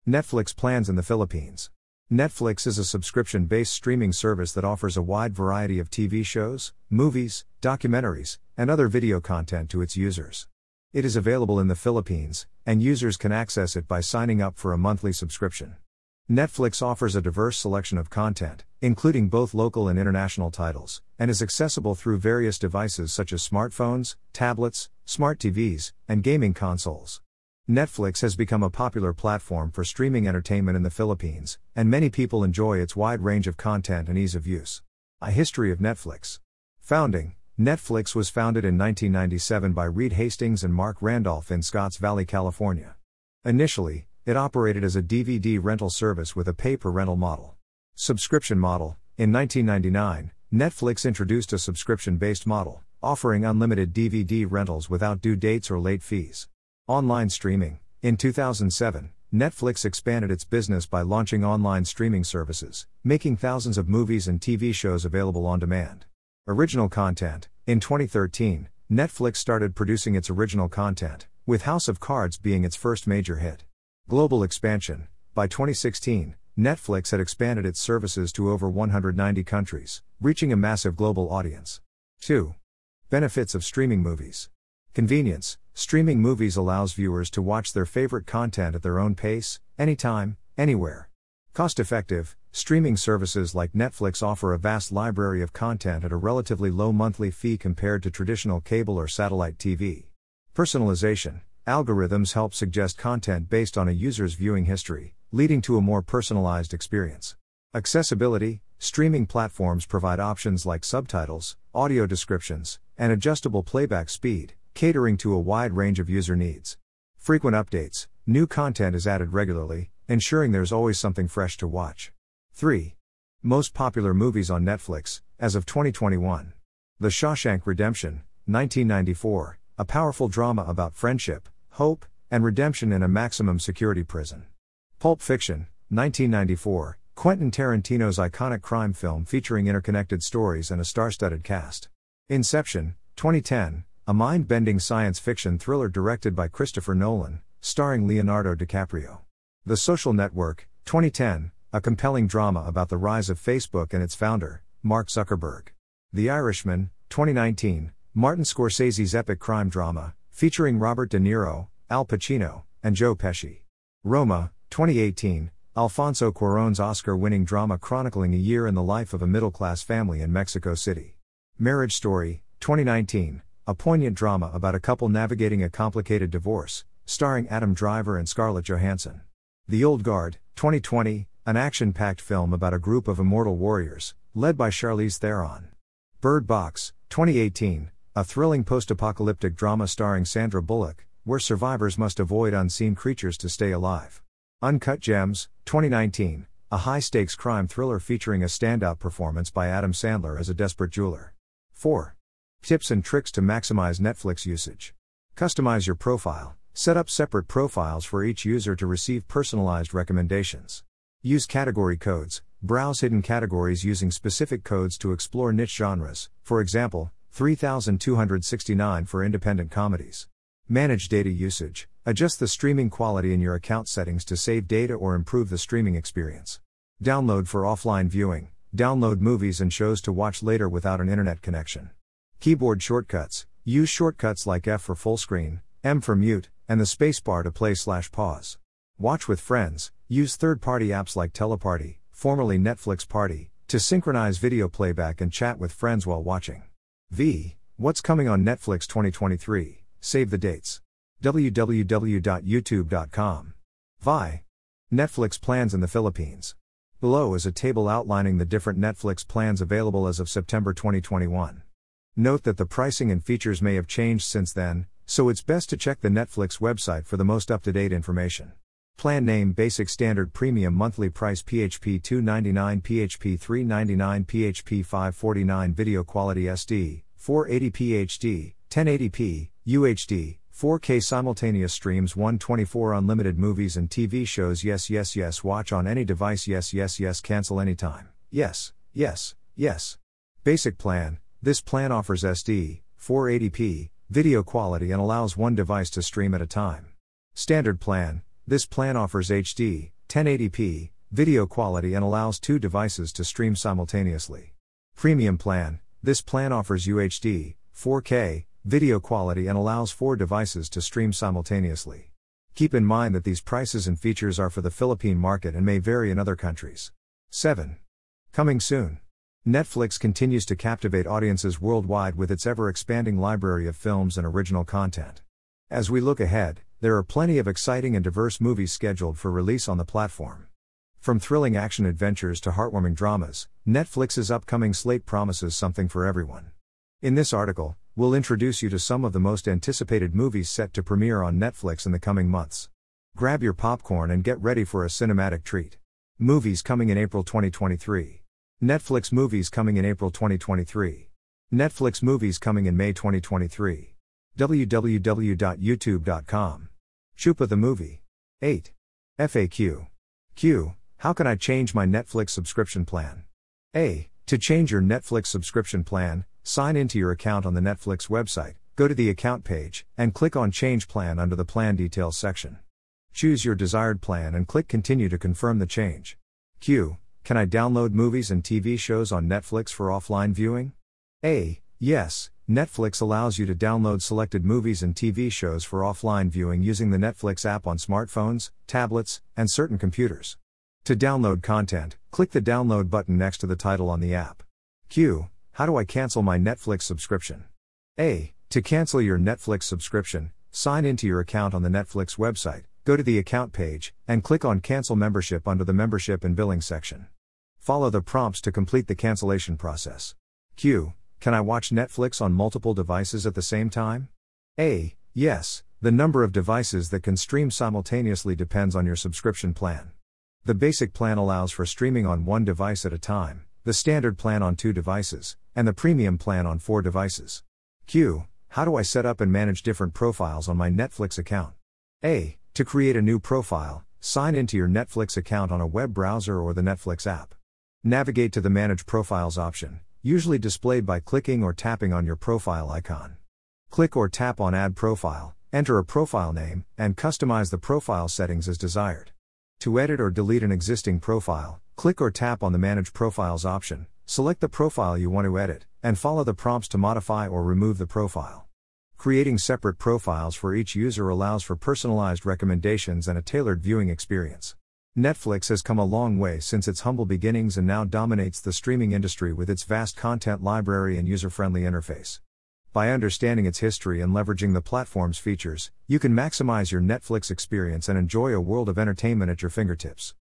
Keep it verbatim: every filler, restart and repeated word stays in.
Netflix plans in the Philippines. Netflix is a subscription-based streaming service that offers a wide variety of T V shows, movies, documentaries, and other video content to its users. It is available in the Philippines, and users can access it by signing up for a monthly subscription. Netflix offers a diverse selection of content, including both local and international titles, and is accessible through various devices such as smartphones, tablets, smart T Vs, and gaming consoles. Netflix has become a popular platform for streaming entertainment in the Philippines, and many people enjoy its wide range of content and ease of use. A history of Netflix. Founding. Netflix was founded in nineteen ninety-seven by Reed Hastings and Mark Randolph in Scotts Valley, California. Initially, it operated as a D V D rental service with a pay-per-rental model. Subscription model. In nineteen ninety-nine, Netflix introduced a subscription-based model, offering unlimited D V D rentals without due dates or late fees. Online streaming. In two thousand seven, Netflix expanded its business by launching online streaming services, making thousands of movies and T V shows available on demand. Original content. In twenty thirteen, Netflix started producing its original content, with House of Cards being its first major hit. Global expansion. By twenty sixteen, Netflix had expanded its services to over one hundred ninety countries, reaching a massive global audience. two. Benefits of streaming movies. Convenience. Streaming movies allows viewers to watch their favorite content at their own pace, anytime, anywhere. Cost-effective. Streaming services like Netflix offer a vast library of content at a relatively low monthly fee compared to traditional cable or satellite T V. Personalization. Algorithms help suggest content based on a user's viewing history, leading to a more personalized experience. Accessibility. Streaming platforms provide options like subtitles, audio descriptions, and adjustable playback speed, catering to a wide range of user needs. Frequent updates. New content is added regularly, ensuring there's always something fresh to watch. three. Most popular movies on Netflix, as of twenty twenty-one. The Shawshank Redemption, nineteen ninety-four, a powerful drama about friendship, hope, and redemption in a maximum security prison. Pulp Fiction, nineteen ninety-four, Quentin Tarantino's iconic crime film featuring interconnected stories and a star-studded cast. Inception, twenty ten, a mind-bending science fiction thriller directed by Christopher Nolan, starring Leonardo DiCaprio. The Social Network, twenty ten, a compelling drama about the rise of Facebook and its founder, Mark Zuckerberg. The Irishman, twenty nineteen, Martin Scorsese's epic crime drama, featuring Robert De Niro, Al Pacino, and Joe Pesci. Roma, twenty eighteen, Alfonso Cuarón's Oscar-winning drama chronicling a year in the life of a middle-class family in Mexico City. Marriage Story, twenty nineteen, a poignant drama about a couple navigating a complicated divorce, starring Adam Driver and Scarlett Johansson. The Old Guard, twenty twenty, an action-packed film about a group of immortal warriors, led by Charlize Theron. Bird Box, twenty eighteen, a thrilling post-apocalyptic drama starring Sandra Bullock, where survivors must avoid unseen creatures to stay alive. Uncut Gems, twenty nineteen, a high-stakes crime thriller featuring a standout performance by Adam Sandler as a desperate jeweler. four. Tips and tricks to maximize Netflix usage. Customize your profile. Set up separate profiles for each user to receive personalized recommendations. Use category codes. Browse hidden categories using specific codes to explore niche genres, for example, three thousand two hundred sixty-nine for independent comedies. Manage data usage. Adjust the streaming quality in your account settings to save data or improve the streaming experience. Download for offline viewing. Download movies and shows to watch later without an internet connection. Keyboard shortcuts. Use shortcuts like F for full screen, M for mute, and the spacebar to play slash pause. Watch with friends. Use third-party apps like Teleparty, formerly Netflix Party, to synchronize video playback and chat with friends while watching. V. What's coming on Netflix twenty twenty-three? Save the dates. w w w dot youtube dot com. Vi. Netflix plans in the Philippines. Below is a table outlining the different Netflix plans available as of September twenty twenty-one. Note that the pricing and features may have changed since then, so it's best to check the Netflix website for the most up-to-date information. Plan name: Basic Standard Premium Monthly Price P H P two ninety-nine, P H P three ninety-nine, P H P five forty-nine. Video Quality S D, four eighty p H D, ten eighty p, U H D, four K Simultaneous Streams, one twenty-four. Unlimited movies and T V shows. Yes, yes, yes. Watch on any device. Yes, yes, yes. Cancel anytime. Yes, yes, yes. Basic Plan. This plan offers S D, four eighty p, video quality and allows one device to stream at a time. Standard Plan. This plan offers H D, ten eighty p, video quality and allows two devices to stream simultaneously. Premium plan, this plan offers U H D, four K, video quality and allows four devices to stream simultaneously. Keep in mind that these prices and features are for the Philippine market and may vary in other countries. seven. Coming soon. Netflix continues to captivate audiences worldwide with its ever-expanding library of films and original content. As we look ahead, there are plenty of exciting and diverse movies scheduled for release on the platform. From thrilling action adventures to heartwarming dramas, Netflix's upcoming slate promises something for everyone. In this article, we'll introduce you to some of the most anticipated movies set to premiere on Netflix in the coming months. Grab your popcorn and get ready for a cinematic treat. Movies coming in April twenty twenty-three. Netflix movies coming in April twenty twenty-three. Netflix movies coming in May twenty twenty-three. w w w dot youtube dot com. Chupa the movie. eight. F A Q. Q. How can I change my Netflix subscription plan? A. To change your Netflix subscription plan, sign into your account on the Netflix website, go to the account page, and click on Change Plan under the Plan Details section. Choose your desired plan and click Continue to confirm the change. Q. Can I download movies and T V shows on Netflix for offline viewing? A. Yes, Netflix allows you to download selected movies and T V shows for offline viewing using the Netflix app on smartphones, tablets, and certain computers. To download content, click the download button next to the title on the app. Q. How do I cancel my Netflix subscription? A. To cancel your Netflix subscription, sign into your account on the Netflix website, go to the account page, and click on Cancel Membership under the Membership and Billing section. Follow the prompts to complete the cancellation process. Q. Can I watch Netflix on multiple devices at the same time? A. Yes, the number of devices that can stream simultaneously depends on your subscription plan. The basic plan allows for streaming on one device at a time, the standard plan on two devices, and the premium plan on four devices. Q. How do I set up and manage different profiles on my Netflix account? A. To create a new profile, sign into your Netflix account on a web browser or the Netflix app. Navigate to the Manage Profiles option, usually displayed by clicking or tapping on your profile icon. Click or tap on Add Profile, enter a profile name, and customize the profile settings as desired. To edit or delete an existing profile, click or tap on the Manage Profiles option, select the profile you want to edit, and follow the prompts to modify or remove the profile. Creating separate profiles for each user allows for personalized recommendations and a tailored viewing experience. Netflix has come a long way since its humble beginnings and now dominates the streaming industry with its vast content library and user-friendly interface. By understanding its history and leveraging the platform's features, you can maximize your Netflix experience and enjoy a world of entertainment at your fingertips.